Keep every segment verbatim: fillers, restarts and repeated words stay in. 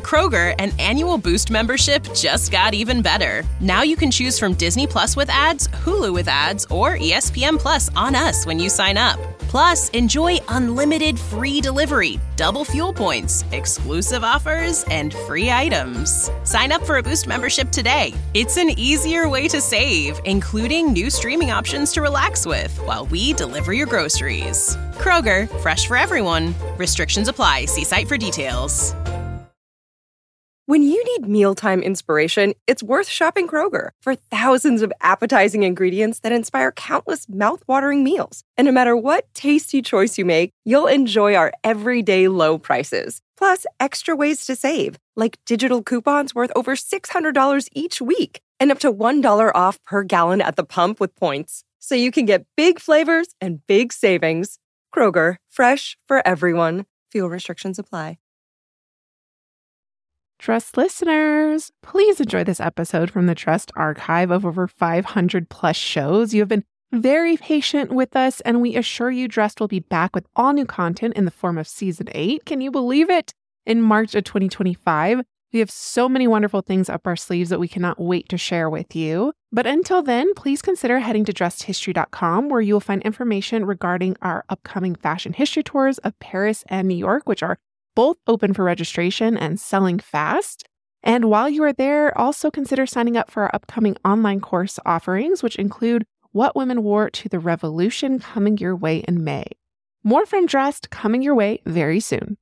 Kroger, an annual Boost membership just got even better. Now you can choose from Disney Plus with ads, Hulu with ads, or E S P N Plus on us when you sign up. Plus, enjoy unlimited free delivery, double fuel points, exclusive offers, and free items. Sign up for a Boost membership today. It's an easier way to save, including new streaming options to relax with while we deliver your groceries. Kroger, fresh for everyone. Restrictions apply. See site for details. When you need mealtime inspiration, it's worth shopping Kroger for thousands of appetizing ingredients that inspire countless mouthwatering meals. And no matter what tasty choice you make, you'll enjoy our everyday low prices. Plus, extra ways to save, like digital coupons worth over six hundred dollars each week and up to one dollar off per gallon at the pump with points. So you can get big flavors and big savings. Kroger, fresh for everyone. Fuel restrictions apply. Trust listeners, please enjoy this episode from the Trust archive of over five hundred plus shows. You have been very patient with us, and we assure you Dressed will be back with all new content in the form of season eight. Can you believe it? In March of twenty twenty-five, we have so many wonderful things up our sleeves that we cannot wait to share with you. But until then, please consider heading to dressed history dot com, where you will find information regarding our upcoming fashion history tours of Paris and New York, which are both open for registration and selling fast. And while you are there, also consider signing up for our upcoming online course offerings, which include What Women Wore to the Revolution, coming your way in May. More from Dressed coming your way very soon.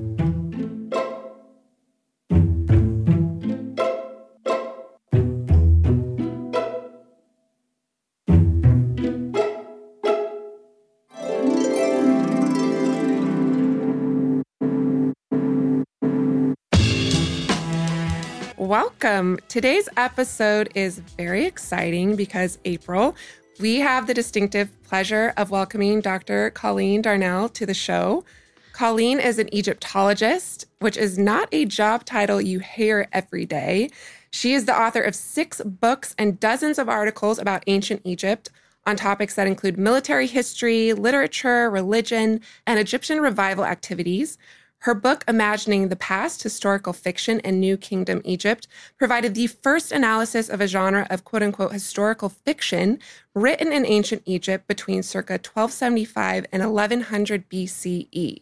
Welcome. Today's episode is very exciting because April, we have the distinctive pleasure of welcoming Doctor Colleen Darnell to the show. Colleen is an Egyptologist, which is not a job title you hear every day. She is the author of six books and dozens of articles about ancient Egypt on topics that include military history, literature, religion, and Egyptian revival activities. Her book, Imagining the Past, Historical Fiction in New Kingdom Egypt, provided the first analysis of a genre of quote-unquote historical fiction written in ancient Egypt between circa twelve seventy-five and eleven hundred B C E.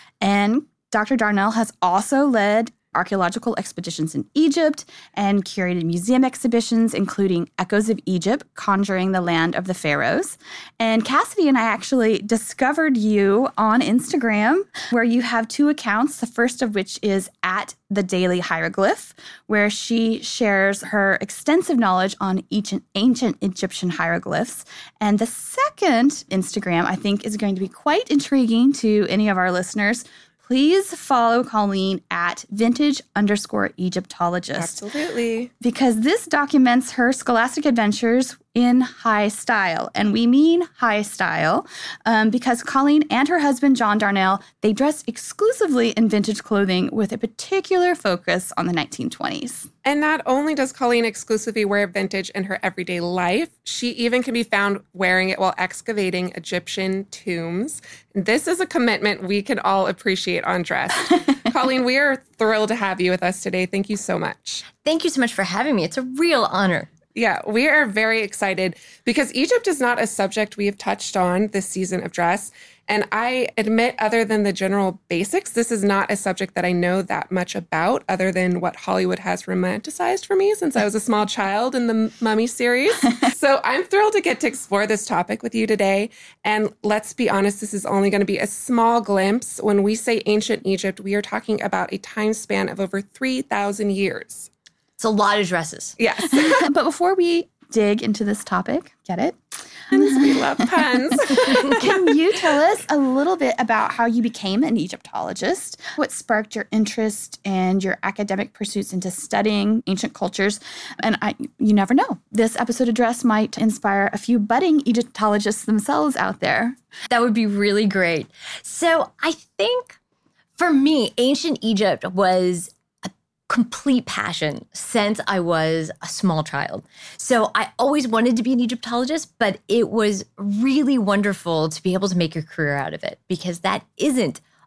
And Doctor Darnell has also led archaeological expeditions in Egypt and curated museum exhibitions, including Echoes of Egypt, Conjuring the Land of the Pharaohs. And Cassidy and I actually discovered you on Instagram, where you have two accounts, the first of which is at The Daily Hieroglyph, where she shares her extensive knowledge on ancient, ancient Egyptian hieroglyphs. And the second Instagram, I think, is going to be quite intriguing to any of our listeners. Please follow Colleen at vintage underscore Egyptologist. Absolutely. Because this documents her scholastic adventures in high style. And we mean high style um, because Colleen and her husband, John Darnell, they dress exclusively in vintage clothing with a particular focus on the nineteen twenties. And not only does Colleen exclusively wear vintage in her everyday life, she even can be found wearing it while excavating Egyptian tombs. This is a commitment we can all appreciate on Dressed. Colleen, we are thrilled to have you with us today. Thank you so much. Thank you so much for having me. It's a real honor. Yeah, we are very excited because Egypt is not a subject we have touched on this season of Dress. And I admit, other than the general basics, this is not a subject that I know that much about, other than what Hollywood has romanticized for me since I was a small child in the Mummy series. So I'm thrilled to get to explore this topic with you today. And let's be honest, this is only going to be a small glimpse. When we say ancient Egypt, we are talking about a time span of over three thousand years. It's a lot of dresses. Yes. But before we dig into this topic, get it? Puns, we love puns. Can you tell us a little bit about how you became an Egyptologist? What sparked your interest and your academic pursuits into studying ancient cultures? And I, you never know. This episode of Dress might inspire a few budding Egyptologists themselves out there. That would be really great. So I think for me, ancient Egypt was complete passion since I was a small child. So I always wanted to be an Egyptologist, but it was really wonderful to be able to make a career out of it because that isn't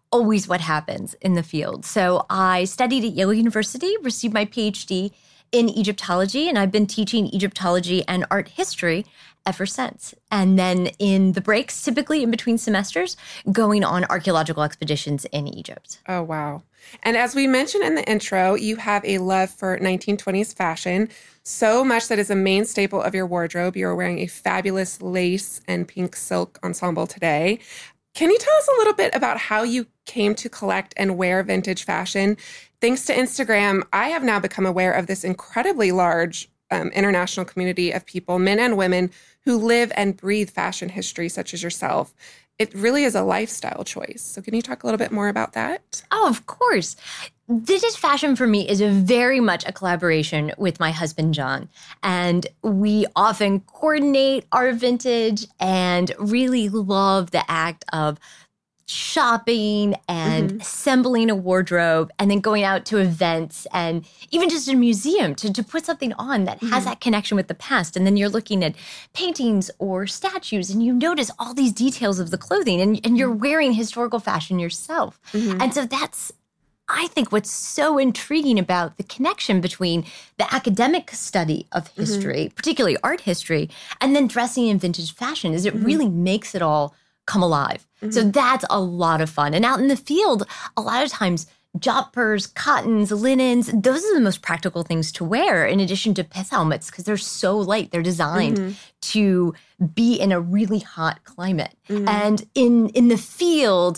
always what happens in the field. So I studied at Yale University, received my P H D in Egyptology, and I've been teaching Egyptology and art history ever since. And then in the breaks, typically in between semesters, going on archaeological expeditions in Egypt. Oh, wow. And as we mentioned in the intro, you have a love for nineteen twenties fashion, so much that is a main staple of your wardrobe. You're wearing a fabulous lace and pink silk ensemble today. Can you tell us a little bit about how you came to collect and wear vintage fashion? Thanks to Instagram, I have now become aware of this incredibly large um, international community of people, men and women, who live and breathe fashion history, such as yourself. It really is a lifestyle choice. So can you talk a little bit more about that? Oh, of course. Vintage fashion for me is a very much a collaboration with my husband, John. And we often coordinate our vintage and really love the act of shopping and mm-hmm. assembling a wardrobe and then going out to events and even just a museum to, to put something on that mm-hmm. has that connection with the past. And then you're looking at paintings or statues and you notice all these details of the clothing and, and you're wearing historical fashion yourself. Mm-hmm. And so that's, I think, what's so intriguing about the connection between the academic study of history, mm-hmm. particularly art history, and then dressing in vintage fashion is it mm-hmm. really makes it all come alive. Mm-hmm. So that's a lot of fun. And out in the field, a lot of times, joppers, cottons, linens, those are the most practical things to wear in addition to pith helmets because they're so light. They're designed mm-hmm. to be in a really hot climate. Mm-hmm. And in, in the field,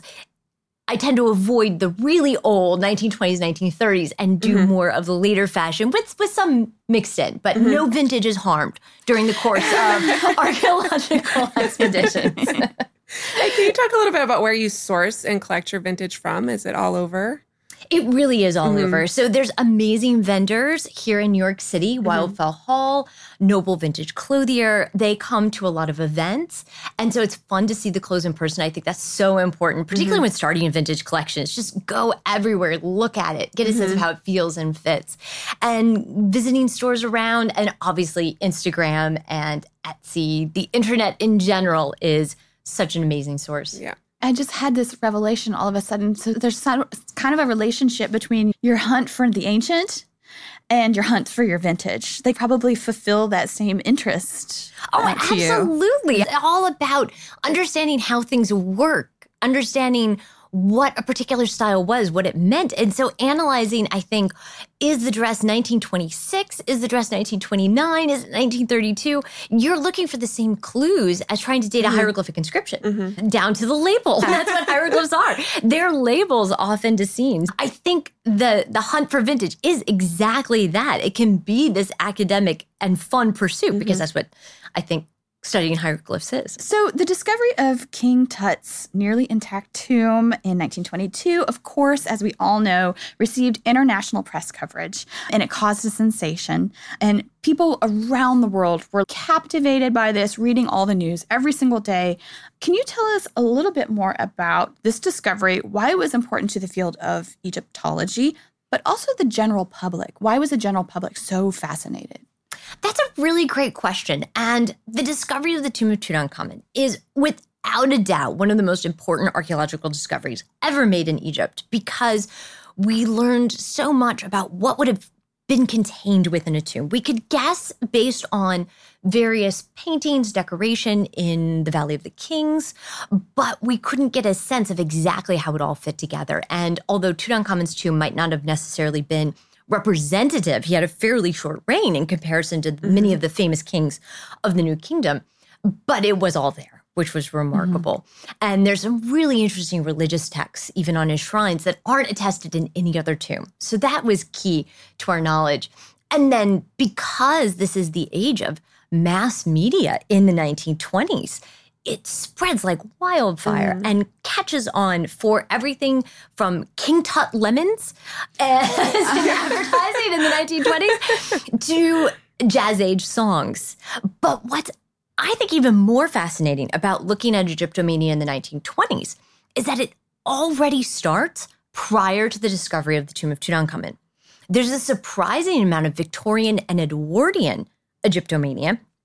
I tend to avoid the really old nineteen twenties, nineteen thirties and do mm-hmm. more of the later fashion with, with some mixed in, but mm-hmm. no vintage is harmed during the course of archaeological expeditions. Hey, can you talk a little bit about where you source and collect your vintage from? Is it all over? It really is all mm-hmm. over. So there's amazing vendors here in New York City, mm-hmm. Wildfell Hall, Noble Vintage Clothier. They come to a lot of events. And so it's fun to see the clothes in person. I think that's so important, particularly mm-hmm. when starting a vintage collection. It's just go everywhere, look at it, get a mm-hmm. sense of how it feels and fits. And visiting stores around, and obviously Instagram and Etsy, the internet in general is such an amazing source. Yeah. I just had this revelation all of a sudden. So there's kind of a relationship between your hunt for the ancient and your hunt for your vintage. They probably fulfill that same interest. Oh, absolutely. It's all about understanding how things work, understanding what a particular style was, what it meant. And so analyzing, I think, is the dress nineteen twenty-six? Is the dress nineteen twenty-nine? Is it nineteen thirty-two? You're looking for the same clues as trying to date a mm-hmm. hieroglyphic inscription, mm-hmm. down to the label. That's what hieroglyphs are. They're labels often to scenes. I think the, the hunt for vintage is exactly that. It can be this academic and fun pursuit mm-hmm. because that's what I think studying hieroglyphs is. So the discovery of King Tut's nearly intact tomb in nineteen twenty-two, of course, as we all know, received international press coverage, and it caused a sensation. And people around the world were captivated by this, reading all the news every single day. Can you tell us a little bit more about this discovery, why it was important to the field of Egyptology, but also the general public? Why was the general public so fascinated? That's a really great question. And the discovery of the tomb of Tutankhamun is without a doubt one of the most important archaeological discoveries ever made in Egypt because we learned so much about what would have been contained within a tomb. We could guess based on various paintings, decoration in the Valley of the Kings, but we couldn't get a sense of exactly how it all fit together. And although Tutankhamun's tomb might not have necessarily been representative, he had a fairly short reign in comparison to mm-hmm. many of the famous kings of the New Kingdom, but it was all there, which was remarkable. Mm-hmm. And there's some really interesting religious texts, even on his shrines, that aren't attested in any other tomb. So that was key to our knowledge. And then because this is the age of mass media in the nineteen twenties, it spreads like wildfire mm. and catches on for everything from King Tut lemons as advertising in the nineteen twenties to Jazz Age songs. But what's, I think, even more fascinating about looking at Egyptomania in the nineteen twenties is that it already starts prior to the discovery of the tomb of Tutankhamun. There's a surprising amount of Victorian and Edwardian Egyptomania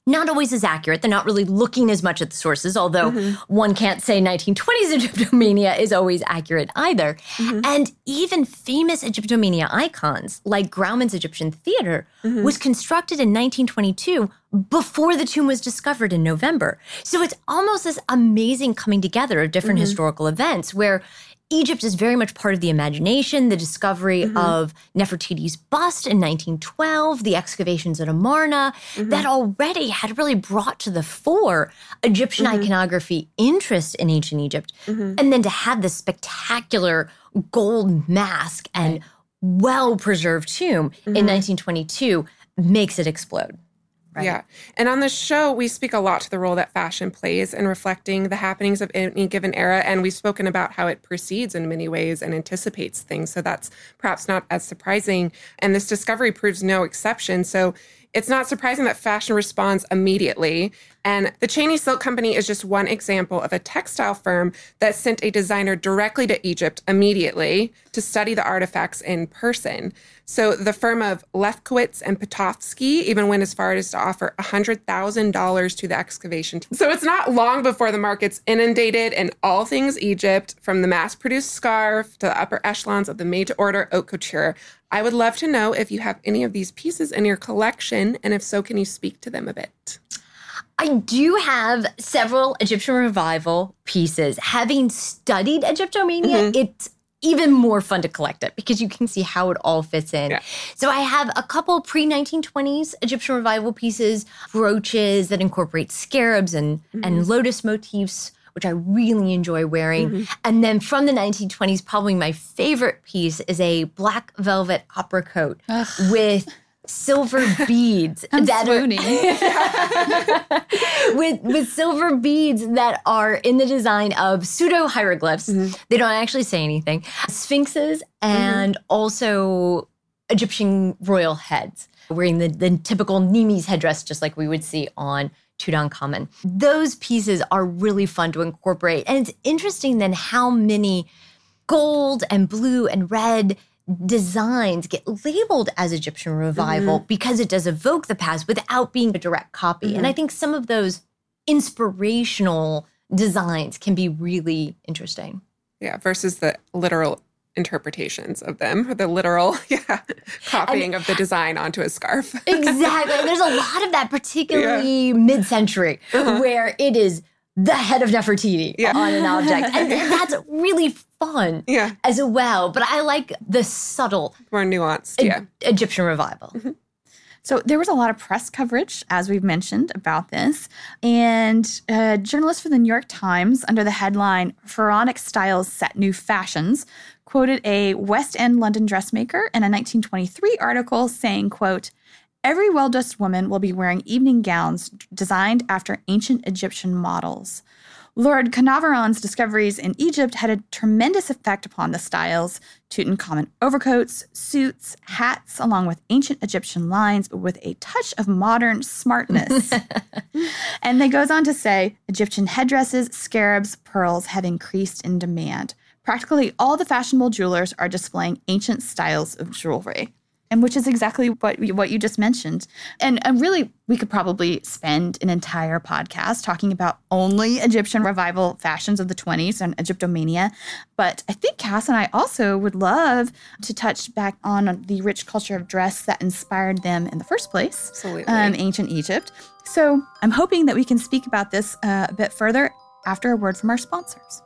not always as accurate. They're not really looking as much at the sources, although mm-hmm. one can't say nineteen twenties Egyptomania is always accurate either. Mm-hmm. And even famous Egyptomania icons, like Grauman's Egyptian Theater, mm-hmm. was constructed in nineteen twenty-two before the tomb was discovered in November. So it's almost this amazing coming together of different mm-hmm. historical events where Egypt is very much part of the imagination. The discovery mm-hmm. of Nefertiti's bust in nineteen twelve, the excavations at Amarna, mm-hmm. that already had really brought to the fore Egyptian mm-hmm. iconography interest in ancient Egypt. Mm-hmm. And then to have this spectacular gold mask and right. well-preserved tomb mm-hmm. in nineteen twenty-two makes it explode. Right. Yeah. And on the show, we speak a lot to the role that fashion plays in reflecting the happenings of any given era. And we've spoken about how it precedes in many ways and anticipates things. So that's perhaps not as surprising. And this discovery proves no exception. So it's not surprising that fashion responds immediately. And the Cheney Silk Company is just one example of a textile firm that sent a designer directly to Egypt immediately to study the artifacts in person. So the firm of Lefkowitz and Potofsky even went as far as to offer one hundred thousand dollars to the excavation team. So it's not long before the market's inundated in all things Egypt, from the mass-produced scarf to the upper echelons of the made-to-order haute couture. I would love to know if you have any of these pieces in your collection, and if so, can you speak to them a bit? I do have several Egyptian revival pieces. Having studied Egyptomania, mm-hmm. it's even more fun to collect it because you can see how it all fits in. Yeah. So I have a couple pre-nineteen twenties Egyptian revival pieces, brooches that incorporate scarabs and, mm-hmm. and lotus motifs, which I really enjoy wearing. Mm-hmm. And then from the nineteen twenties, probably my favorite piece is a black velvet opera coat Ugh. with silver beads. I'm that swooning. Are, with, with silver beads that are in the design of pseudo-hieroglyphs. Mm-hmm. They don't actually say anything. Sphinxes and mm-hmm. also Egyptian royal heads, wearing the, the typical Nemes headdress, just like we would see on Tutankhamun. Those pieces are really fun to incorporate. And it's interesting then how many gold and blue and red designs get labeled as Egyptian revival mm-hmm. because it does evoke the past without being a direct copy. Mm-hmm. And I think some of those inspirational designs can be really interesting. Yeah, versus the literal interpretations of them, or the literal yeah, copying and, of the design onto a scarf. Exactly. There's a lot of that, particularly yeah. mid-century, uh-huh. where it is the head of Nefertiti yeah. on an object. And, and that's really fun yeah. as well. But I like the subtle, more nuanced e- yeah. Egyptian revival. Mm-hmm. So there was a lot of press coverage, as we've mentioned, about this. And a journalist for the New York Times, under the headline, "Pharaonic Styles Set New Fashions," quoted a West End London dressmaker in a nineteen twenty-three article saying, quote, "Every well-dressed woman will be wearing evening gowns designed after ancient Egyptian models." Lord Carnarvon's discoveries in Egypt had a tremendous effect upon the styles. Tutankhamun overcoats, suits, hats, along with ancient Egyptian lines, but with a touch of modern smartness. And they goes on to say, Egyptian headdresses, scarabs, pearls have increased in demand. Practically all the fashionable jewelers are displaying ancient styles of jewelry. And which is exactly what what you just mentioned. And, and really, we could probably spend an entire podcast talking about only Egyptian revival fashions of the twenties and Egyptomania. But I think Cass and I also would love to touch back on the rich culture of dress that inspired them in the first place. Absolutely. Um, ancient Egypt. So I'm hoping that we can speak about this uh, a bit further after a word from our sponsors.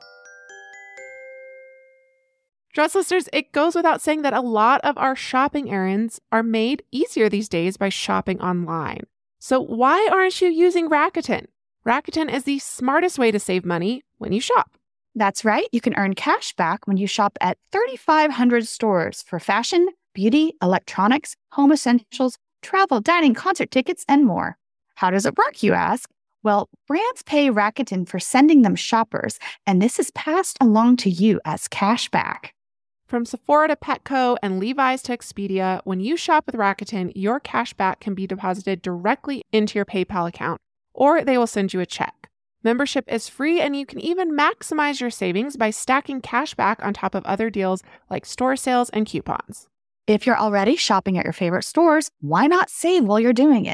Dress listeners, it goes without saying that a lot of our shopping errands are made easier these days by shopping online. So why aren't you using Rakuten? Rakuten is the smartest way to save money when you shop. That's right. You can earn cash back when you shop at thirty-five hundred stores for fashion, beauty, electronics, home essentials, travel, dining, concert tickets, and more. How does it work, you ask? Well, brands pay Rakuten for sending them shoppers, and this is passed along to you as cash back. From Sephora to Petco and Levi's to Expedia, when you shop with Rakuten, your cash back can be deposited directly into your PayPal account, or they will send you a check. Membership is free, and you can even maximize your savings by stacking cash back on top of other deals like store sales and coupons. If you're already shopping at your favorite stores, why not save while you're doing it?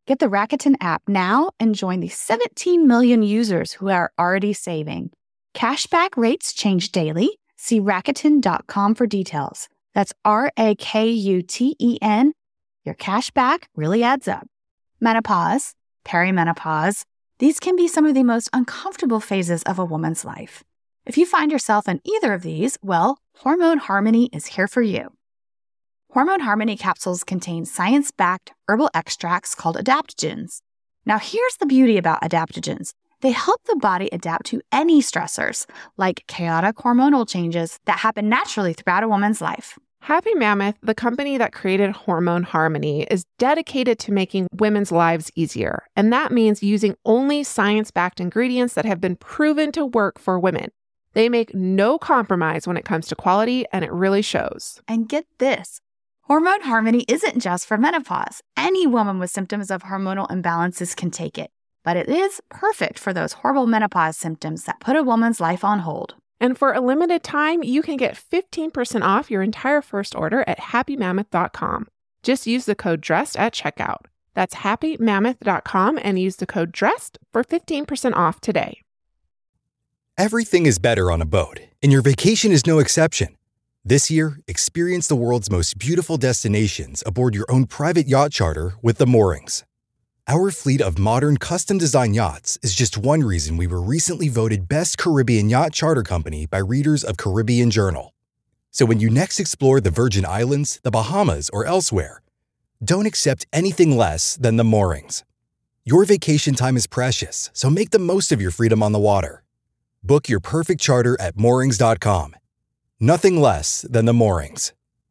Get the Rakuten app now and join the seventeen million users who are already saving. Cashback rates change daily. See Rakuten dot com for details. That's R A K U T E N. Your cashback really adds up. Menopause, perimenopause, these can be some of the most uncomfortable phases of a woman's life. If you find yourself in either of these, well, Hormone Harmony is here for you. Hormone Harmony capsules contain science-backed herbal extracts called adaptogens. Now, here's the beauty about adaptogens. They help the body adapt to any stressors, like chaotic hormonal changes that happen naturally throughout a woman's life. Happy Mammoth, the company that created Hormone Harmony, is dedicated to making women's lives easier. And that means using only science-backed ingredients that have been proven to work for women. They make no compromise when it comes to quality, and it really shows. And get this. Hormone Harmony isn't just for menopause. Any woman with symptoms of hormonal imbalances can take it, but it is perfect for those horrible menopause symptoms that put a woman's life on hold. And for a limited time, you can get fifteen percent off your entire first order at happy mammoth dot com. Just use the code DRESSED at checkout. That's happy mammoth dot com and use the code DRESSED for fifteen percent off today. Everything is better on a boat, and your vacation is no exception. This year, experience the world's most beautiful destinations aboard your own private yacht charter with the Moorings. Our fleet of modern, custom-designed yachts is just one reason we were recently voted Best Caribbean Yacht Charter Company by readers of Caribbean Journal. So when you next explore the Virgin Islands, the Bahamas, or elsewhere, don't accept anything less than the Moorings. Your vacation time is precious, so make the most of your freedom on the water. Book your perfect charter at moorings dot com. Nothing less than the Moorings.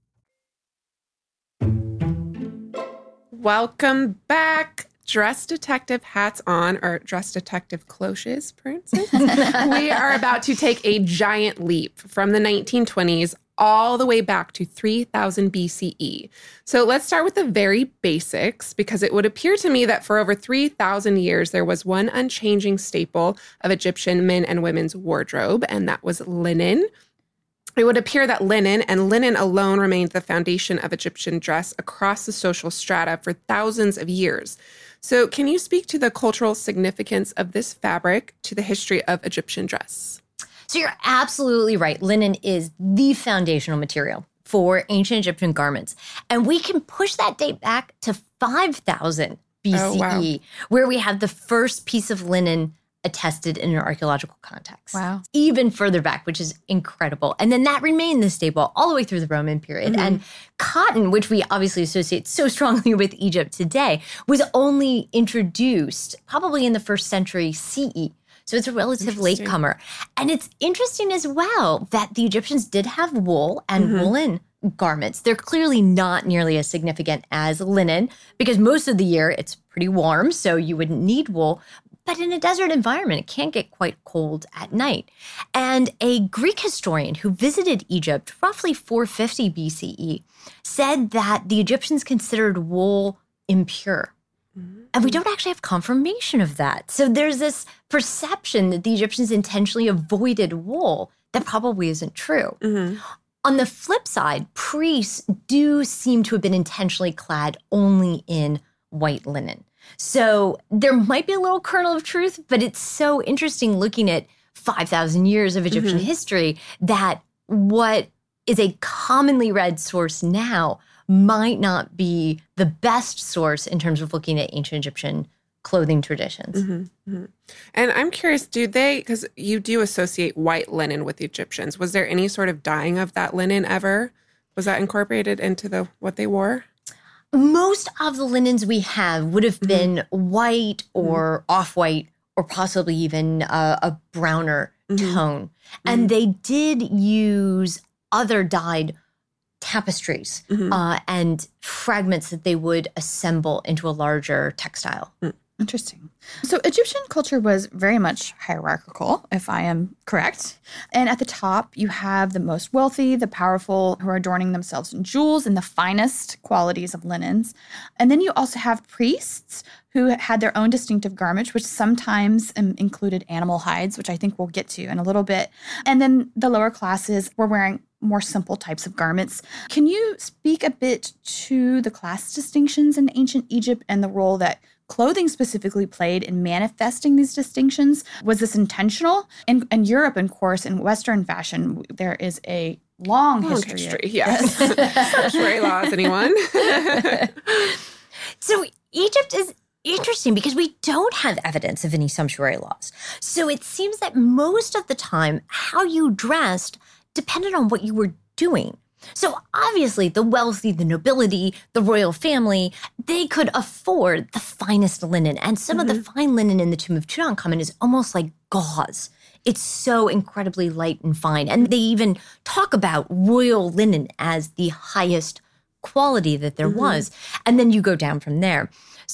Welcome back. Dress detective hats on, or dress detective cloches, for instance. We are about to take a giant leap from the nineteen twenties all the way back to three thousand B C E. So let's start with the very basics, because it would appear to me that for over three thousand years, there was one unchanging staple of Egyptian men and women's wardrobe, and that was linen. It would appear that linen, and linen alone, remained the foundation of Egyptian dress across the social strata for thousands of years. So can you speak to the cultural significance of this fabric to the history of Egyptian dress? So you're absolutely right. Linen is the foundational material for ancient Egyptian garments. And we can push that date back to five thousand B C E, oh, wow. where we have the first piece of linen attested in an archaeological context. Wow. Even further back, which is incredible. And then that remained the staple all the way through the Roman period. Mm-hmm. And cotton, which we obviously associate so strongly with Egypt today, was only introduced probably in the first century C E. So it's a relative latecomer. And it's interesting as well that the Egyptians did have wool and mm-hmm. woolen garments. They're clearly not nearly as significant as linen, because most of the year it's pretty warm, so you wouldn't need wool. But in a desert environment, it can get quite cold at night. And a Greek historian who visited Egypt roughly four fifty B C E said that the Egyptians considered wool impure. Mm-hmm. And we don't actually have confirmation of that. So there's this perception that the Egyptians intentionally avoided wool that probably isn't true. Mm-hmm. On the flip side, priests do seem to have been intentionally clad only in white linen. So there might be a little kernel of truth, but it's so interesting looking at five thousand years of Egyptian mm-hmm. history that what is a commonly read source now might not be the best source in terms of looking at ancient Egyptian clothing traditions. Mm-hmm, mm-hmm. And I'm curious, do they, because you do associate white linen with the Egyptians, was there any sort of dyeing of that linen ever? Was that incorporated into the what they wore? Most of the linens we have would have been mm-hmm. white or mm-hmm. off-white or possibly even a, a browner mm-hmm. tone. And mm-hmm. they did use other dyed tapestries mm-hmm. uh, and fragments that they would assemble into a larger textile. Mm. Interesting. So Egyptian culture was very much hierarchical, if I am correct. And at the top, you have the most wealthy, the powerful, who are adorning themselves in jewels and the finest qualities of linens. And then you also have priests who had their own distinctive garments, which sometimes um, included animal hides, which I think we'll get to in a little bit. And then the lower classes were wearing more simple types of garments. Can you speak a bit to the class distinctions in ancient Egypt and the role that clothing specifically played in manifesting these distinctions? Was this intentional? In, in Europe, of course, in Western fashion, there is a long, long history. history Of, yes. Sanctuary laws, anyone? So Egypt is interesting because we don't have evidence of any sumptuary laws. So it seems that most of the time, how you dressed depended on what you were doing. So obviously, the wealthy, the nobility, the royal family, they could afford the finest linen. And some mm-hmm. of the fine linen in the tomb of Tutankhamun is almost like gauze. It's so incredibly light and fine. And they even talk about royal linen as the highest quality that there mm-hmm. was. And then you go down from there.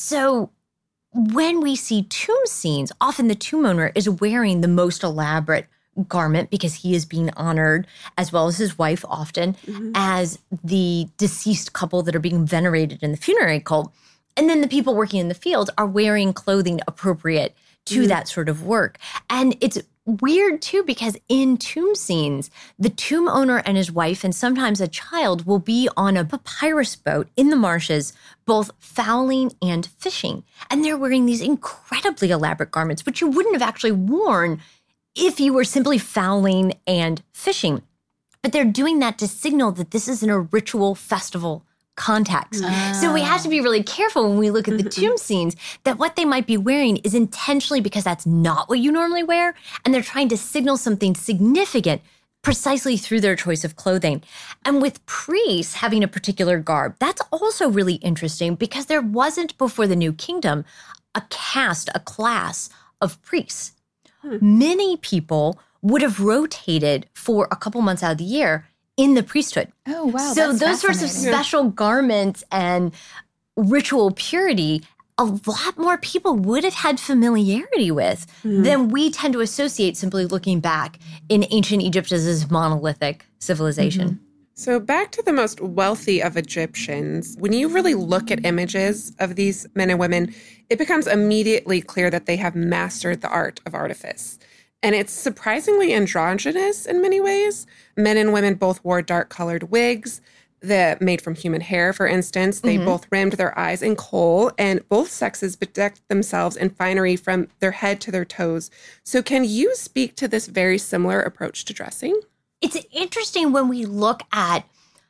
So when we see tomb scenes, often the tomb owner is wearing the most elaborate garment because he is being honored, as well as his wife often, mm-hmm. as the deceased couple that are being venerated in the funerary cult. And then the people working in the field are wearing clothing appropriate to mm-hmm. that sort of work. And it's weird, too, because in tomb scenes, the tomb owner and his wife and sometimes a child will be on a papyrus boat in the marshes, both fowling and fishing. And they're wearing these incredibly elaborate garments, which you wouldn't have actually worn if you were simply fowling and fishing. But they're doing that to signal that this is in a ritual festival context. Oh. So we have to be really careful when we look at the mm-hmm. tomb scenes that what they might be wearing is intentionally because that's not what you normally wear, and they're trying to signal something significant precisely through their choice of clothing. And with priests having a particular garb, that's also really interesting because there wasn't before the New Kingdom a caste, a class of priests. Hmm. Many people would have rotated for a couple months out of the year in the priesthood. Oh, wow. So those sorts of special garments and ritual purity, a lot more people would have had familiarity with mm. than we tend to associate simply looking back in ancient Egypt as this monolithic civilization. Mm-hmm. So back to the most wealthy of Egyptians, when you really look at images of these men and women, it becomes immediately clear that they have mastered the art of artifice. And it's surprisingly androgynous in many ways. Men and women both wore dark-colored wigs that made from human hair, for instance. They mm-hmm. both rimmed their eyes in kohl, and both sexes bedecked themselves in finery from their head to their toes. So can you speak to this very similar approach to dressing? It's interesting when we look at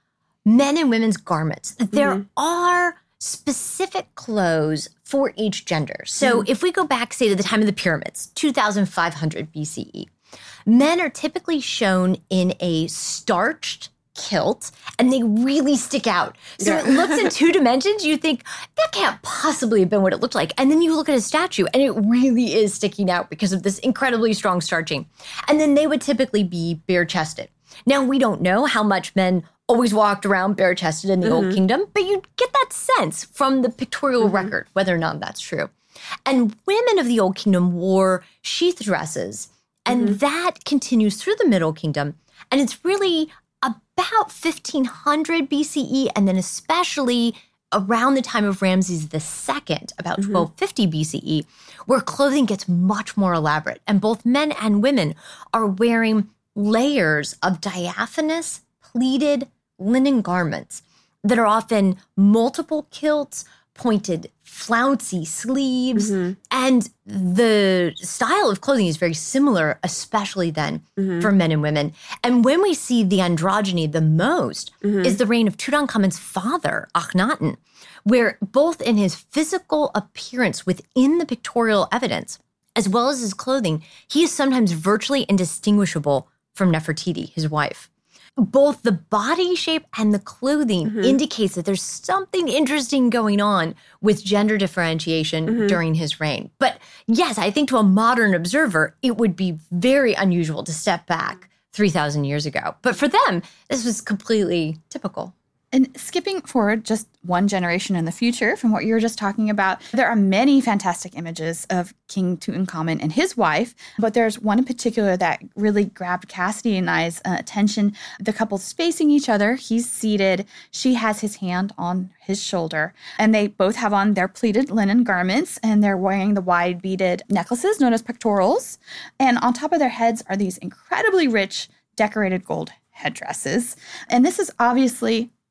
men and women's garments. There mm-hmm. are specific clothes for each gender. So mm. if we go back, say, to the time of the pyramids, two thousand five hundred B C E, men are typically shown in a starched kilt, and they really stick out. So yeah. it looks in two dimensions. You think, that can't possibly have been what it looked like. And then you look at a statue, and it really is sticking out because of this incredibly strong starching. And then they would typically be bare-chested. Now, we don't know how much men always walked around bare-chested in the mm-hmm. Old Kingdom, but you get that sense from the pictorial mm-hmm. record, whether or not that's true. And women of the Old Kingdom wore sheath dresses, and mm-hmm. that continues through the Middle Kingdom. And it's really about fifteen hundred B C E, and then especially around the time of Ramses the Second, about mm-hmm. twelve fifty B C E, where clothing gets much more elaborate. And both men and women are wearing layers of diaphanous, pleated linen garments that are often multiple kilts, pointed flouncy sleeves, mm-hmm. and the style of clothing is very similar, especially then mm-hmm. for men and women. And when we see the androgyny the most mm-hmm. is the reign of Tutankhamun's father, Akhenaten, where both in his physical appearance within the pictorial evidence, as well as his clothing, he is sometimes virtually indistinguishable from Nefertiti, his wife. Both the body shape and the clothing mm-hmm. indicates that there's something interesting going on with gender differentiation mm-hmm. during his reign. But yes, I think to a modern observer, it would be very unusual to step back three thousand years ago. But for them, this was completely typical. And skipping forward just one generation in the future from what you were just talking about, there are many fantastic images of King Tutankhamun and his wife, but there's one in particular that really grabbed Cassidy and I's uh, attention. The couple's facing each other. He's seated. She has his hand on his shoulder, and they both have on their pleated linen garments, and they're wearing the wide beaded necklaces known as pectorals. And on top of their heads are these incredibly rich decorated gold headdresses. And this is obviously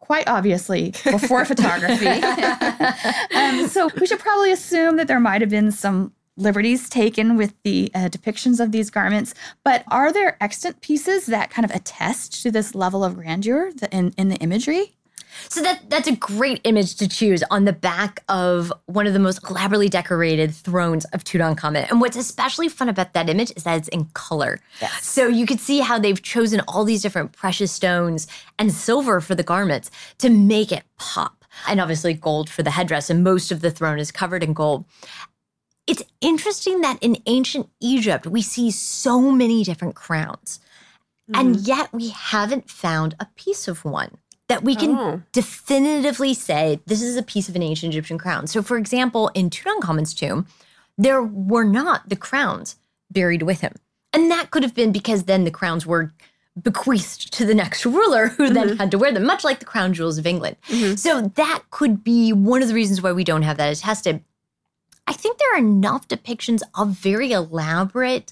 quite obviously before photography. um, so we should probably assume that there might have been some liberties taken with the uh, depictions of these garments. But are there extant pieces that kind of attest to this level of grandeur in, in the imagery? So that that's a great image to choose on the back of one of the most elaborately decorated thrones of Tutankhamun. And what's especially fun about that image is that it's in color. Yes. So you can see how they've chosen all these different precious stones and silver for the garments to make it pop. And obviously gold for the headdress, and most of the throne is covered in gold. It's interesting that in ancient Egypt, we see so many different crowns, mm. and yet we haven't found a piece of one that we can oh. definitively say this is a piece of an ancient Egyptian crown. So for example, in Tutankhamen's tomb, there were not the crowns buried with him. And that could have been because then the crowns were bequeathed to the next ruler who mm-hmm. then had to wear them, much like the crown jewels of England. Mm-hmm. So that could be one of the reasons why we don't have that attested. I think there are enough depictions of very elaborate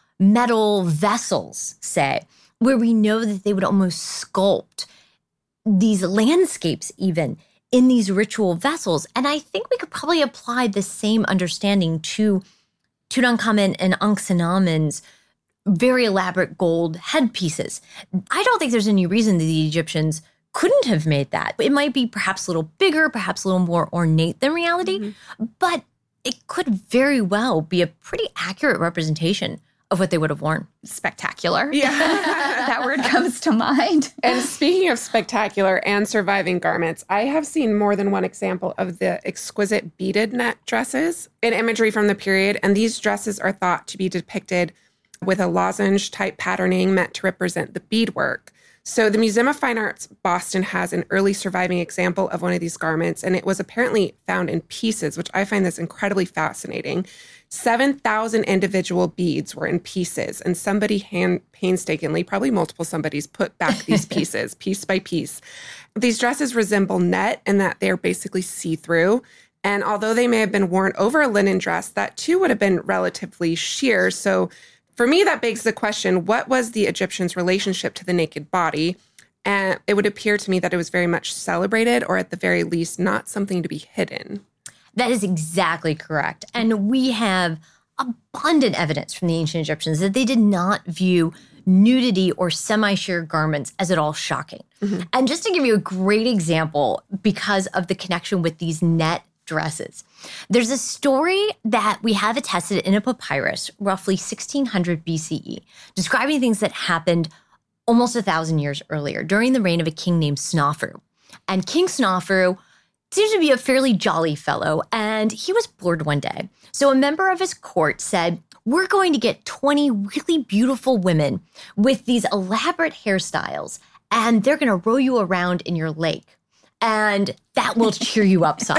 metal vessels, say, where we know that they would almost sculpt these landscapes even in these ritual vessels. And I think we could probably apply the same understanding to Tutankhamun and Ankhesenamen's very elaborate gold headpieces. I don't think there's any reason that the Egyptians couldn't have made that. It might be perhaps a little bigger, perhaps a little more ornate than reality, mm-hmm. but it could very well be a pretty accurate representation of what they would have worn. Spectacular. Yeah. That word comes to mind. And speaking of spectacular and surviving garments, I have seen more than one example of the exquisite beaded net dresses in imagery from the period. And these dresses are thought to be depicted with a lozenge-type patterning meant to represent the beadwork. So the Museum of Fine Arts Boston has an early surviving example of one of these garments, and it was apparently found in pieces, which I find this incredibly fascinating. seven thousand individual beads were in pieces, and somebody hand painstakingly, probably multiple somebodies, put back these pieces, piece by piece. These dresses resemble net in that they're basically see-through, and although they may have been worn over a linen dress, that too would have been relatively sheer. So for me, that begs the question, what was the Egyptians' relationship to the naked body? And it would appear to me that it was very much celebrated, or at the very least, not something to be hidden. That is exactly correct. And we have abundant evidence from the ancient Egyptians that they did not view nudity or semi-sheer garments as at all shocking. Mm-hmm. And just to give you a great example, because of the connection with these net dresses, there's a story that we have attested in a papyrus, roughly sixteen hundred B C E, describing things that happened almost a thousand years earlier during the reign of a king named Snofru. And King Snofru seems to be a fairly jolly fellow, and he was bored one day. So a member of his court said, we're going to get twenty really beautiful women with these elaborate hairstyles, and they're going to row you around in your lake. And that will cheer you up some.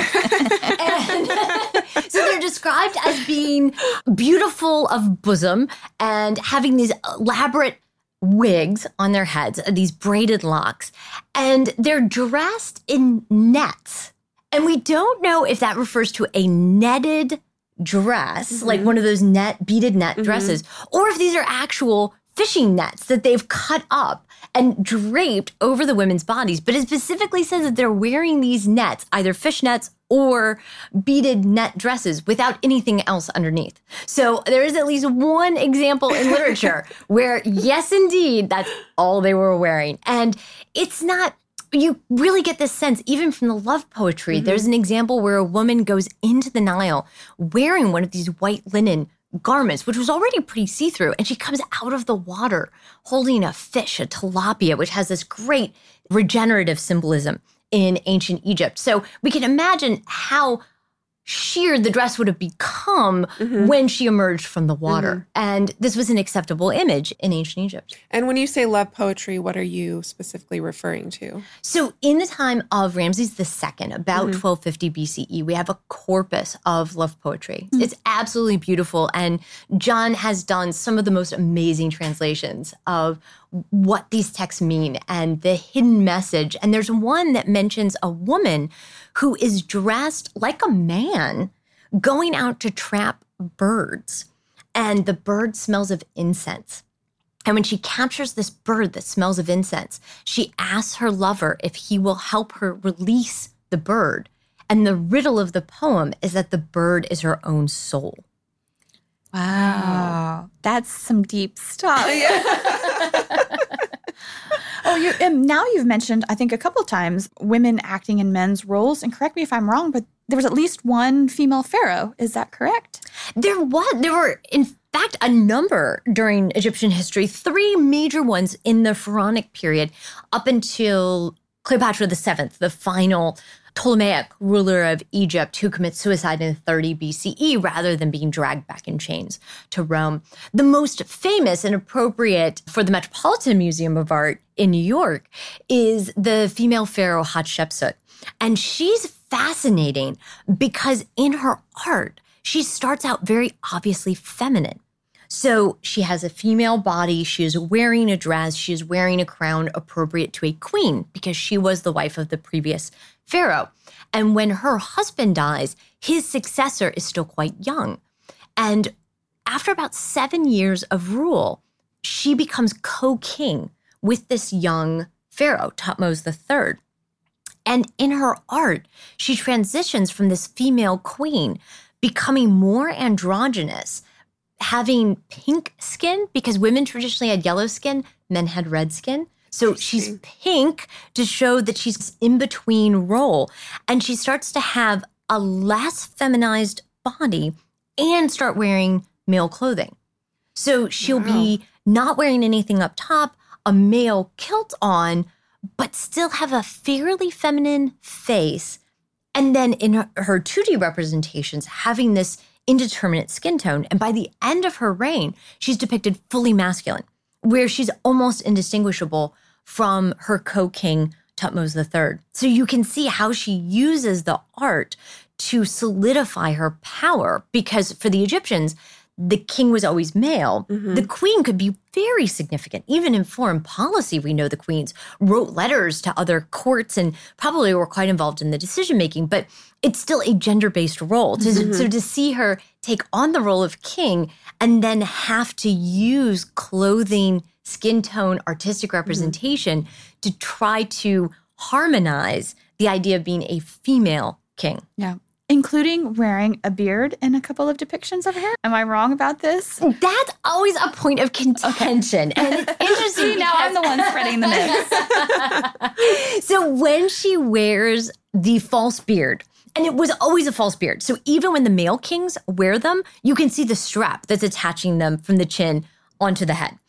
And so they're described as being beautiful of bosom and having these elaborate wigs on their heads, these braided locks, and they're dressed in nets. And we don't know if that refers to a netted dress, mm-hmm. like one of those net beaded net mm-hmm. dresses, or if these are actual fishing nets that they've cut up and draped over the women's bodies. But it specifically says that they're wearing these nets, either fish nets or beaded net dresses, without anything else underneath. So there is at least one example in literature where, yes, indeed, that's all they were wearing. And it's not, you really get this sense, even from the love poetry. Mm-hmm. There's an example where a woman goes into the Nile wearing one of these white linen garments, which was already pretty see-through, and she comes out of the water holding a fish, a tilapia, which has this great regenerative symbolism in ancient Egypt. So we can imagine how sheer the dress would have become mm-hmm. when she emerged from the water. Mm-hmm. And this was an acceptable image in ancient Egypt. And when you say love poetry, what are you specifically referring to? So in the time of Ramses the Second, about mm-hmm. twelve fifty B C E, we have a corpus of love poetry. Mm-hmm. It's absolutely beautiful. And John has done some of the most amazing translations of what these texts mean and the hidden message. And there's one that mentions a woman who is dressed like a man going out to trap birds. And the bird smells of incense. And when she captures this bird that smells of incense, she asks her lover if he will help her release the bird. And the riddle of the poem is that the bird is her own soul. Wow. That's some deep stuff. Oh, you, um, now you've mentioned, I think a couple of times, women acting in men's roles. And correct me if I'm wrong, but there was at least one female pharaoh. Is that correct? There was. There were, in fact, a number during Egyptian history, three major ones in the Pharaonic period up until Cleopatra the seventh, the final Ptolemaic ruler of Egypt, who commits suicide in thirty B C E rather than being dragged back in chains to Rome. The most famous and appropriate for the Metropolitan Museum of Art in New York is the female pharaoh Hatshepsut. And she's fascinating because in her art, she starts out very obviously feminine. So she has a female body, she is wearing a dress, she is wearing a crown appropriate to a queen because she was the wife of the previous pharaoh. And when her husband dies, his successor is still quite young. And after about seven years of rule, she becomes co-king with this young pharaoh, Thutmose the third. And in her art, she transitions from this female queen becoming more androgynous, having pink skin because women traditionally had yellow skin, men had red skin. So she's pink to show that she's in between role. And she starts to have a less feminized body and start wearing male clothing. So she'll wow. be not wearing anything up top, a male kilt on, but still have a fairly feminine face. And then in her, her two D representations, having this indeterminate skin tone. And by the end of her reign, she's depicted fully masculine, where she's almost indistinguishable from her co-king, Thutmose the third. So you can see how she uses the art to solidify her power, because for the Egyptians, the king was always male. Mm-hmm. The queen could be very significant. Even in foreign policy, we know the queens wrote letters to other courts and probably were quite involved in the decision-making, but it's still a gender-based role. Mm-hmm. So to see her take on the role of king and then have to use clothing, skin tone, artistic representation mm-hmm. to try to harmonize the idea of being a female king. Yeah. Including wearing a beard in a couple of depictions of her. Am I wrong about this? That's always a point of contention. Okay. And it's interesting. See, now I'm the one spreading the myths. So when she wears the false beard, and it was always a false beard. So even when the male kings wear them, you can see the strap that's attaching them from the chin onto the head.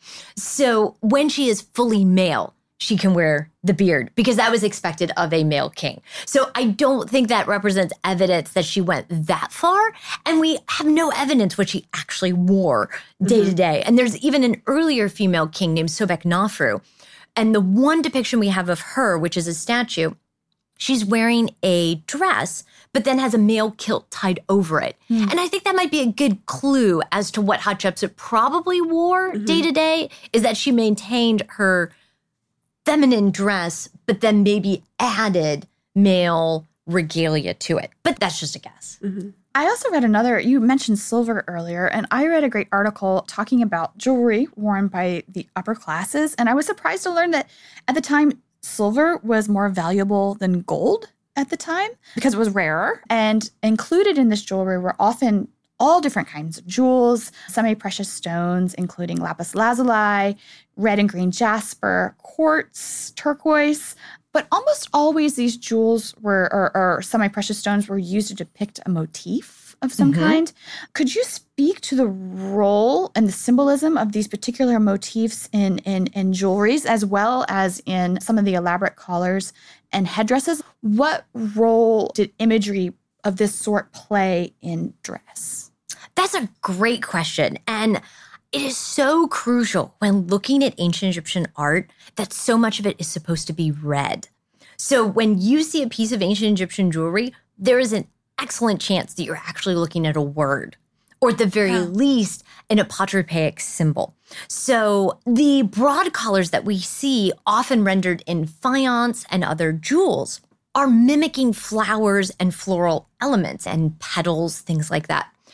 So when she is fully male, she can wear the beard because that was expected of a male king. So I don't think that represents evidence that she went that far. And we have no evidence what she actually wore day mm-hmm. to day. And there's even an earlier female king named Sobek Nafru. And the one depiction we have of her, which is a statue, she's wearing a dress, but then has a male kilt tied over it. Mm. And I think that might be a good clue as to what Hatshepsut probably wore mm-hmm. day to day, is that she maintained her feminine dress, but then maybe added male regalia to it. But that's just a guess. Mm-hmm. I also read another, you mentioned silver earlier, and I read a great article talking about jewelry worn by the upper classes. And I was surprised to learn that at the time, silver was more valuable than gold at the time because it was rarer. And included in this jewelry were often all different kinds of jewels, semi-precious stones, including lapis lazuli, red and green jasper, quartz, turquoise. But almost always these jewels were, or, or semi-precious stones were used to depict a motif of some mm-hmm. kind. Could you speak to the role and the symbolism of these particular motifs in, in, in jewelries, as well as in some of the elaborate collars and headdresses? What role did imagery of this sort play in dress? That's a great question. And it is so crucial when looking at ancient Egyptian art that so much of it is supposed to be read. So when you see a piece of ancient Egyptian jewelry, there is an excellent chance that you're actually looking at a word, or at the very yeah. least, an apotropaic symbol. So the broad collars that we see, often rendered in faience and other jewels, are mimicking flowers and floral elements and petals, things like that.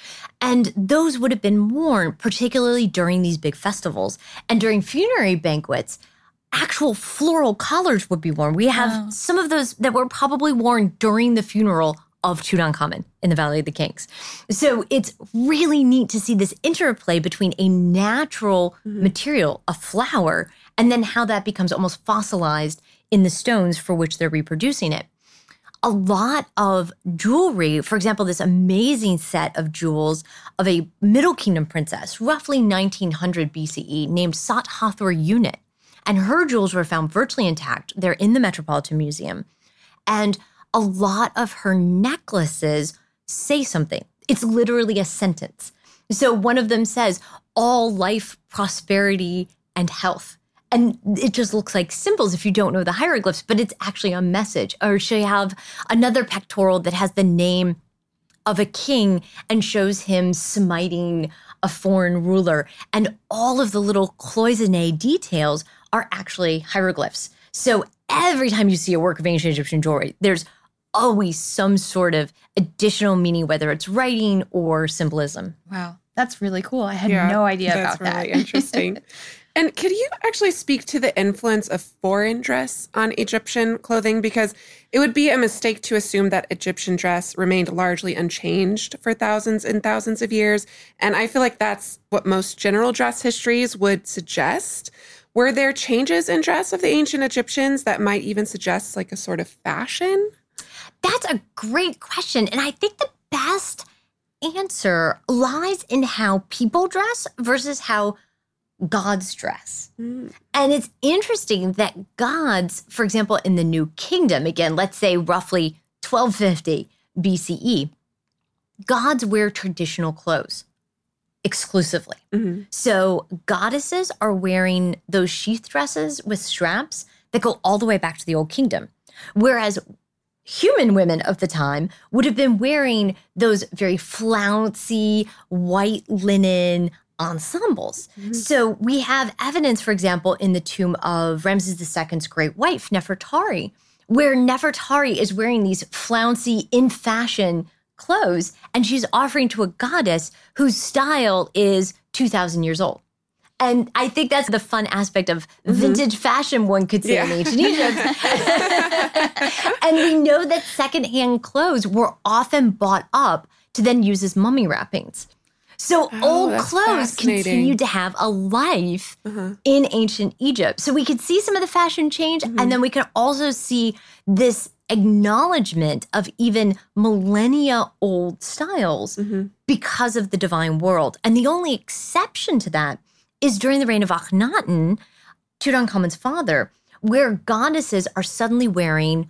And those would have been worn particularly during these big festivals. And during funerary banquets, actual floral collars would be worn. We have Wow. some of those that were probably worn during the funeral of Tutankhamun in the Valley of the Kings. So it's really neat to see this interplay between a natural Mm-hmm. material, a flower, and then how that becomes almost fossilized in the stones for which they're reproducing it. A lot of jewelry, for example, this amazing set of jewels of a Middle Kingdom princess, roughly nineteen hundred B C E, named Sat Hathor Unit. And her jewels were found virtually intact. They're in the Metropolitan Museum. And a lot of her necklaces say something. It's literally a sentence. So one of them says, all life, prosperity, and health. And it just looks like symbols if you don't know the hieroglyphs, but it's actually a message. Or she'll have another pectoral that has the name of a king and shows him smiting a foreign ruler. And all of the little cloisonné details are actually hieroglyphs. So every time you see a work of ancient Egyptian jewelry, there's always some sort of additional meaning, whether it's writing or symbolism. Wow. That's really cool. I had Yeah, no idea that's about really that. interesting. And could you actually speak to the influence of foreign dress on Egyptian clothing? Because it would be a mistake to assume that Egyptian dress remained largely unchanged for thousands and thousands of years. And I feel like that's what most general dress histories would suggest. Were there changes in dress of the ancient Egyptians that might even suggest like a sort of fashion? That's a great question. And I think the best answer lies in how people dress versus how gods dress. Mm. And it's interesting that gods, for example, in the New Kingdom, again, let's say roughly twelve fifty B C E, gods wear traditional clothes exclusively. Mm-hmm. So goddesses are wearing those sheath dresses with straps that go all the way back to the Old Kingdom. Whereas human women of the time would have been wearing those very flouncy white linen ensembles. Mm-hmm. So we have evidence, for example, in the tomb of Ramses the Second's great wife, Nefertari, where Nefertari is wearing these flouncy, in fashion clothes, and she's offering to a goddess whose style is two thousand years old. And I think that's the fun aspect of vintage fashion, one could say, Yeah. in ancient Egypt. And we know that secondhand clothes were often bought up to then use as mummy wrappings. So Oh, old that's clothes fascinating. continued to have a life Uh-huh. in ancient Egypt. So we could see some of the fashion change, and then we can also see this acknowledgement of even millennia old styles Mm-hmm. because of the divine world. And the only exception to that is during the reign of Akhenaten, Tutankhamun's father, where goddesses are suddenly wearing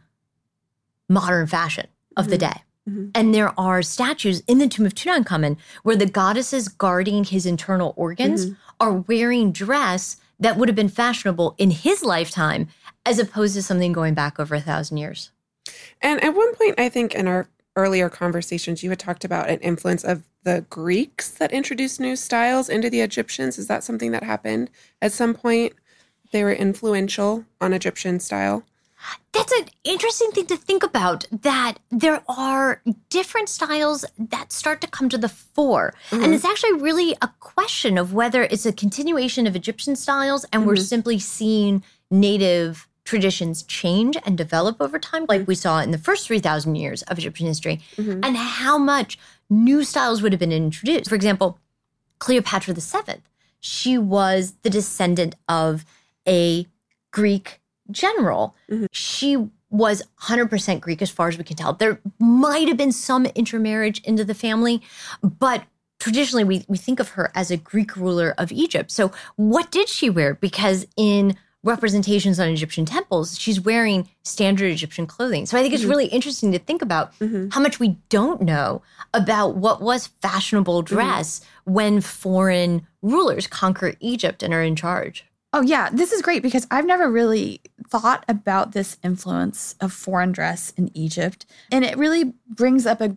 modern fashion of the day. Mm-hmm. And there are statues in the tomb of Tutankhamun where the goddesses guarding his internal organs Mm-hmm. are wearing dress that would have been fashionable in his lifetime, as opposed to something going back over a thousand years. And at one point, I think in our earlier conversations, you had talked about an influence of the Greeks that introduced new styles into the Egyptians. Is that something that happened at some point? They were influential on Egyptian style? That's an interesting thing to think about, that there are different styles that start to come to the fore. And it's actually really a question of whether it's a continuation of Egyptian styles and we're simply seeing native traditions change and develop over time, like we saw in the first three thousand years of Egyptian history, and how much new styles would have been introduced. For example, Cleopatra the Seventh, she was the descendant of a Greek general. She was one hundred percent Greek as far as we can tell. There might have been some intermarriage into the family, but traditionally we, we think of her as a Greek ruler of Egypt. So what did she wear? Because in representations on Egyptian temples, she's wearing standard Egyptian clothing. So I think it's really interesting to think about how much we don't know about what was fashionable dress when foreign rulers conquer Egypt and are in charge. Oh, yeah. This is great because I've never really thought about this influence of foreign dress in Egypt. And it really brings up a good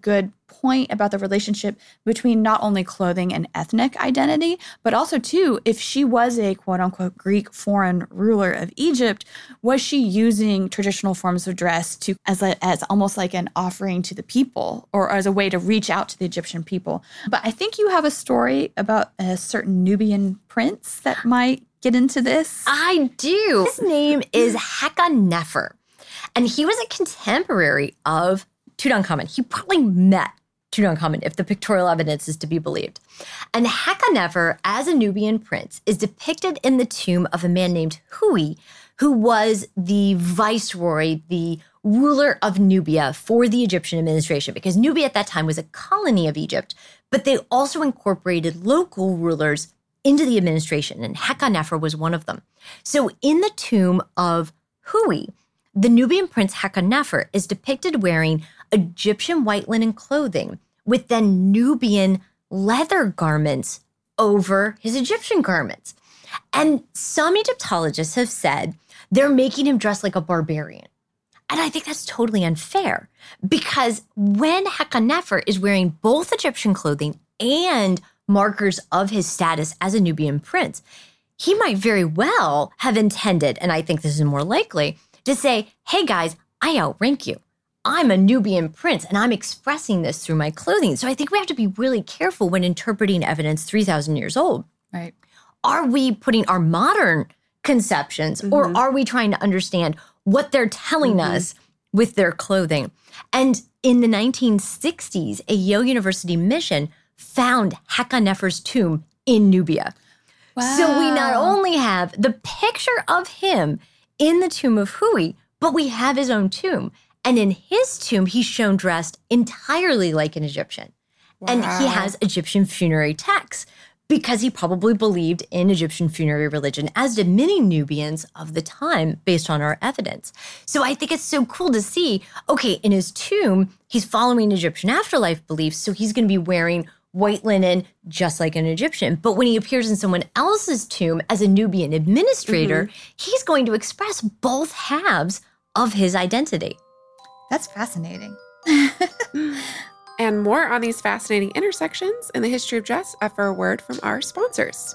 point about the relationship between not only clothing and ethnic identity, but also, too, if she was a quote-unquote Greek foreign ruler of Egypt, was she using traditional forms of dress to as a, as almost like an offering to the people or as a way to reach out to the Egyptian people? But I think you have a story about a certain Nubian prince that might get into this. I do. His name is Haqqanefer, and he was a contemporary of Tutankhamun. He probably met Tutankhamun, if the pictorial evidence is to be believed. And Haqqanefer, as a Nubian prince, is depicted in the tomb of a man named Hui, who was the viceroy, the ruler of Nubia for the Egyptian administration, because Nubia at that time was a colony of Egypt, but they also incorporated local rulers into the administration, and Haqqanefer was one of them. So in the tomb of Hui, the Nubian prince Haqqanefer is depicted wearing Egyptian white linen clothing with then Nubian leather garments over his Egyptian garments. And some Egyptologists have said they're making him dress like a barbarian. And I think that's totally unfair, because when Haqqanefer is wearing both Egyptian clothing and markers of his status as a Nubian prince, he might very well have intended, and I think this is more likely, to say, hey guys, I outrank you. I'm a Nubian prince, and I'm expressing this through my clothing. So I think we have to be really careful when interpreting evidence three thousand years old. Right. Are we putting our modern conceptions, mm-hmm. or are we trying to understand what they're telling mm-hmm. us with their clothing? And in the nineteen sixties, a Yale University mission found Haqqanefer's tomb in Nubia. Wow. So we not only have the picture of him in the tomb of Hui, but we have his own tomb. And in his tomb, he's shown dressed entirely like an Egyptian. Wow. And he has Egyptian funerary texts because he probably believed in Egyptian funerary religion, as did many Nubians of the time, based on our evidence. So I think it's so cool to see, okay, in his tomb, he's following Egyptian afterlife beliefs, so he's going to be wearing white linen just like an Egyptian. But when he appears in someone else's tomb as a Nubian administrator, mm-hmm. he's going to express both halves of his identity. That's fascinating. And more on these fascinating intersections in the history of dress after a word from our sponsors.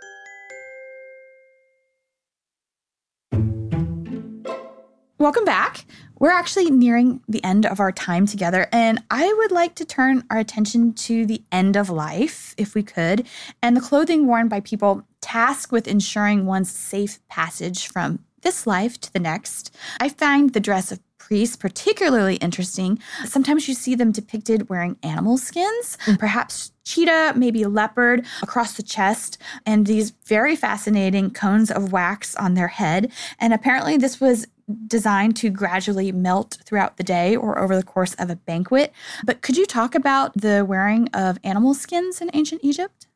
Welcome back. We're actually nearing the end of our time together, and I would like to turn our attention to the end of life, if we could, and the clothing worn by people tasked with ensuring one's safe passage from this life to the next. I find the dress of priests particularly interesting. Sometimes you see them depicted wearing animal skins, mm-hmm. perhaps cheetah, maybe leopard, across the chest, and these very fascinating cones of wax on their head. And apparently this was designed to gradually melt throughout the day or over the course of a banquet. But could you talk about the wearing of animal skins in ancient Egypt?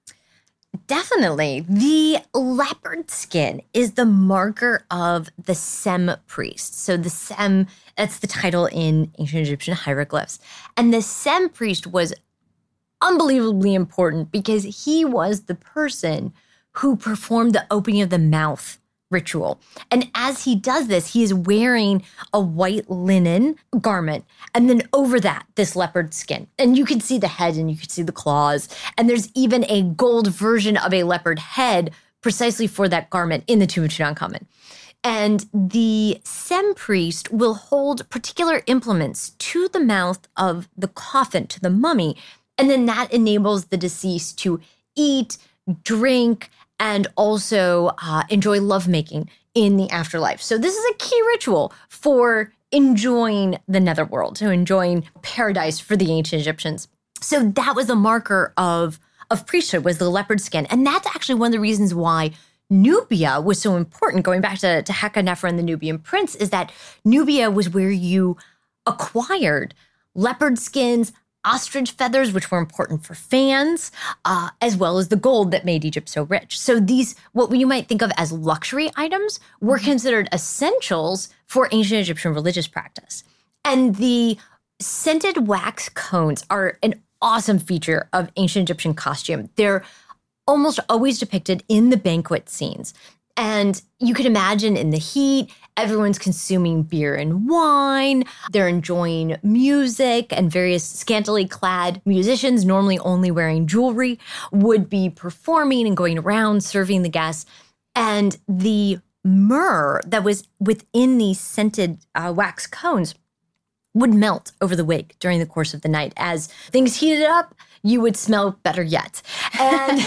Definitely. The leopard skin is the marker of the Sem priest. So the Sem, that's the title in ancient Egyptian hieroglyphs. And the Sem priest was unbelievably important because he was the person who performed the opening of the mouth ritual. And as he does this, he is wearing a white linen garment, and then over that, this leopard skin. And you can see the head and you can see the claws. And there's even a gold version of a leopard head precisely for that garment in the tomb of Tutankhamun. And the Sem priest will hold particular implements to the mouth of the coffin, to the mummy, and then that enables the deceased to eat, drink, and also uh, enjoy lovemaking in the afterlife. So this is a key ritual for enjoying the netherworld, so enjoying paradise for the ancient Egyptians. So that was the marker of, of priesthood, was the leopard skin. And that's actually one of the reasons why Nubia was so important, going back to, to Haqqanefer and the Nubian prince, is that Nubia was where you acquired leopard skins, ostrich feathers, which were important for fans, uh, as well as the gold that made Egypt so rich. So these, what you might think of as luxury items, were considered essentials for ancient Egyptian religious practice. And the scented wax cones are an awesome feature of ancient Egyptian costume. They're almost always depicted in the banquet scenes. And you can imagine in the heat Everyone's consuming beer and wine. They're enjoying music, and various scantily clad musicians, normally only wearing jewelry, would be performing and going around serving the guests. And the myrrh that was within these scented uh, wax cones would melt over the wig during the course of the night. As things heated up, you would smell better yet. And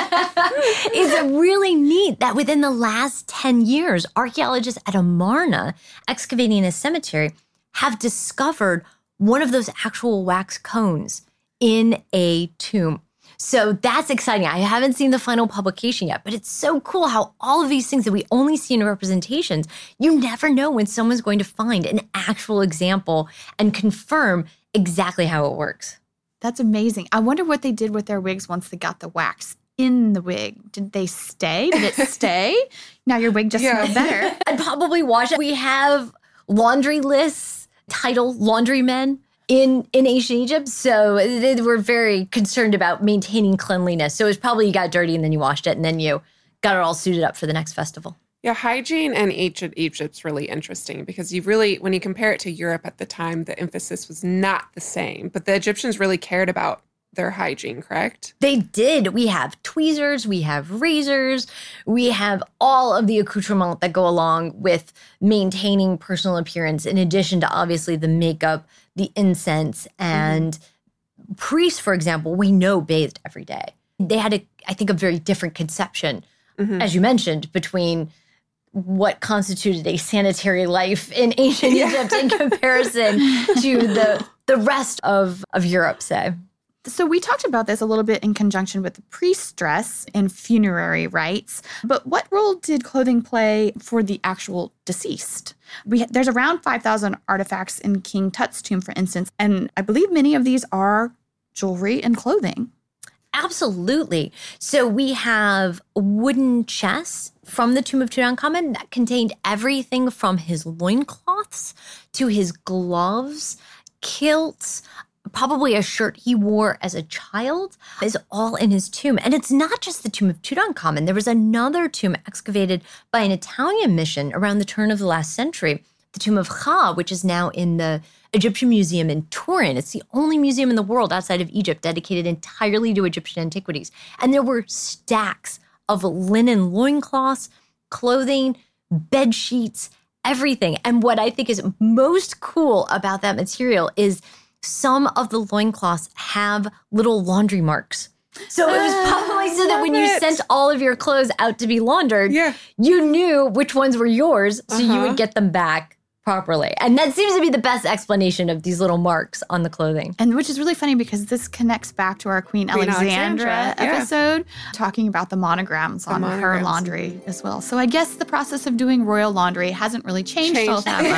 it's really neat that within the last ten years, archaeologists at Amarna, excavating a cemetery, have discovered one of those actual wax cones in a tomb. So that's exciting. I haven't seen the final publication yet, but it's so cool how all of these things that we only see in representations, you never know when someone's going to find an actual example and confirm exactly how it works. That's amazing. I wonder what they did with their wigs once they got the wax in the wig. Did they stay? Did it stay? Now your wig just Yeah. smells better. I'd probably wash it. We have laundry lists titled laundrymen in, in ancient Egypt. So they were very concerned about maintaining cleanliness. So it was probably you got dirty and then you washed it and then you got it all suited up for the next festival. Yeah, hygiene in ancient Egypt's really interesting because you really, when you compare it to Europe at the time, the emphasis was not the same. But the Egyptians really cared about their hygiene, correct? They did. We have tweezers, we have razors, we have all of the accoutrements that go along with maintaining personal appearance, in addition to obviously the makeup, the incense, and mm-hmm. priests, for example, we know bathed every day. They had, a, I think, a very different conception, mm-hmm. as you mentioned, between what constituted a sanitary life in ancient yeah. Egypt in comparison to the the rest of, of Europe, say. So we talked about this a little bit in conjunction with the priest's dress in funerary rites, but what role did clothing play for the actual deceased? We, there's around five thousand artifacts in King Tut's tomb, for instance, and I believe many of these are jewelry and clothing. Absolutely. So we have wooden chests from the tomb of Tutankhamun that contained everything from his loincloths to his gloves, kilts, probably a shirt he wore as a child, is all in his tomb. And it's not just the tomb of Tutankhamun. There was another tomb excavated by an Italian mission around the turn of the last century, the tomb of Kha, which is now in the Egyptian Museum in Turin. It's the only museum in the world outside of Egypt dedicated entirely to Egyptian antiquities. And there were stacks of linen loincloths, clothing, bed sheets, everything. And what I think is most cool about that material is some of the loincloths have little laundry marks. So it was probably so that when you it. sent all of your clothes out to be laundered, yeah. you knew which ones were yours, so uh-huh. you would get them back properly. And that seems to be the best explanation of these little marks on the clothing. And which is really funny because this connects back to our Queen, Queen Alexandra, Alexandra episode, yeah. talking about the monograms the on monograms. her laundry as well. So I guess the process of doing royal laundry hasn't really changed, changed. all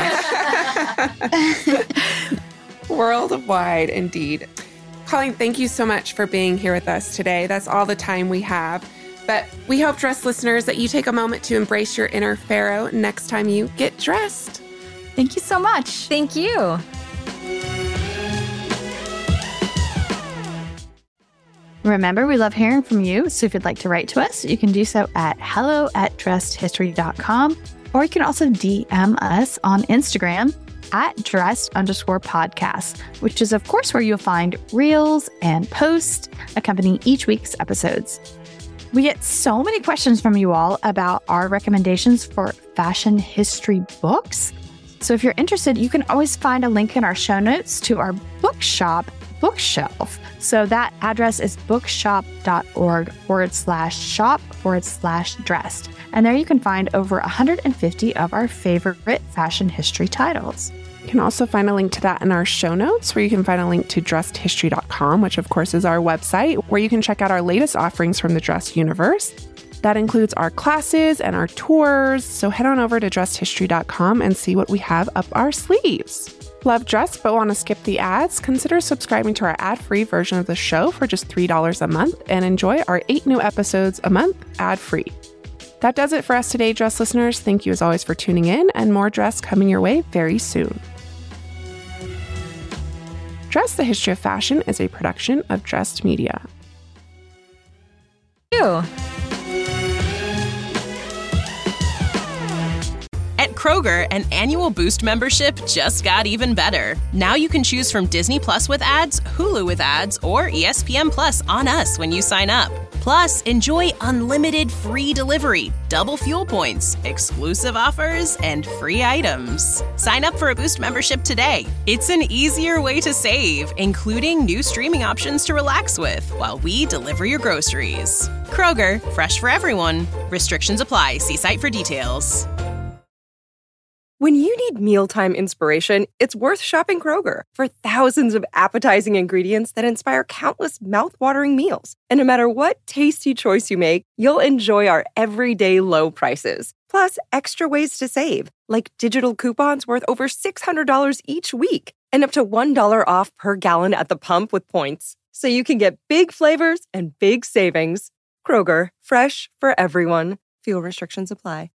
that much. Worldwide, indeed. Colleen, thank you so much for being here with us today. That's all the time we have. But we hope, dressed listeners, that you take a moment to embrace your inner pharaoh next time you get dressed. Thank you so much. Thank you. Remember, we love hearing from you. So if you'd like to write to us, you can do so at hello at dressed history dot com. Or you can also D M us on Instagram at dressed underscore podcast, which is, of course, where you'll find reels and posts accompanying each week's episodes. We get so many questions from you all about our recommendations for fashion history books. So if you're interested, you can always find a link in our show notes to our bookshop bookshelf. So that address is bookshop.org forward slash shop forward slash dressed. And there you can find over one hundred fifty of our favorite fashion history titles. You can also find a link to that in our show notes, where you can find a link to dressed history dot com, which of course is our website, where you can check out our latest offerings from the Dressed universe. That includes our classes and our tours. So head on over to dressed history dot com and see what we have up our sleeves. Love Dressed but want to skip the ads? Consider subscribing to our ad-free version of the show for just three dollars a month and enjoy our eight new episodes a month ad-free. That does it for us today, Dressed listeners. Thank you as always for tuning in, and more Dressed coming your way very soon. Dressed, the History of Fashion is a production of Dressed Media. Ew. Kroger, an annual Boost membership just got even better. Now you can choose from Disney Plus with ads, Hulu with ads, or E S P N Plus on us when you sign up. Plus, enjoy unlimited free delivery, double fuel points, exclusive offers, and free items. Sign up for a Boost membership today. It's an easier way to save, including new streaming options to relax with while we deliver your groceries. Kroger, fresh for everyone. Restrictions apply. See site for details. When you need mealtime inspiration, it's worth shopping Kroger for thousands of appetizing ingredients that inspire countless mouthwatering meals. And no matter what tasty choice you make, you'll enjoy our everyday low prices. Plus, extra ways to save, like digital coupons worth over six hundred dollars each week and up to one dollar off per gallon at the pump with points. So you can get big flavors and big savings. Kroger, fresh for everyone. Fuel restrictions apply.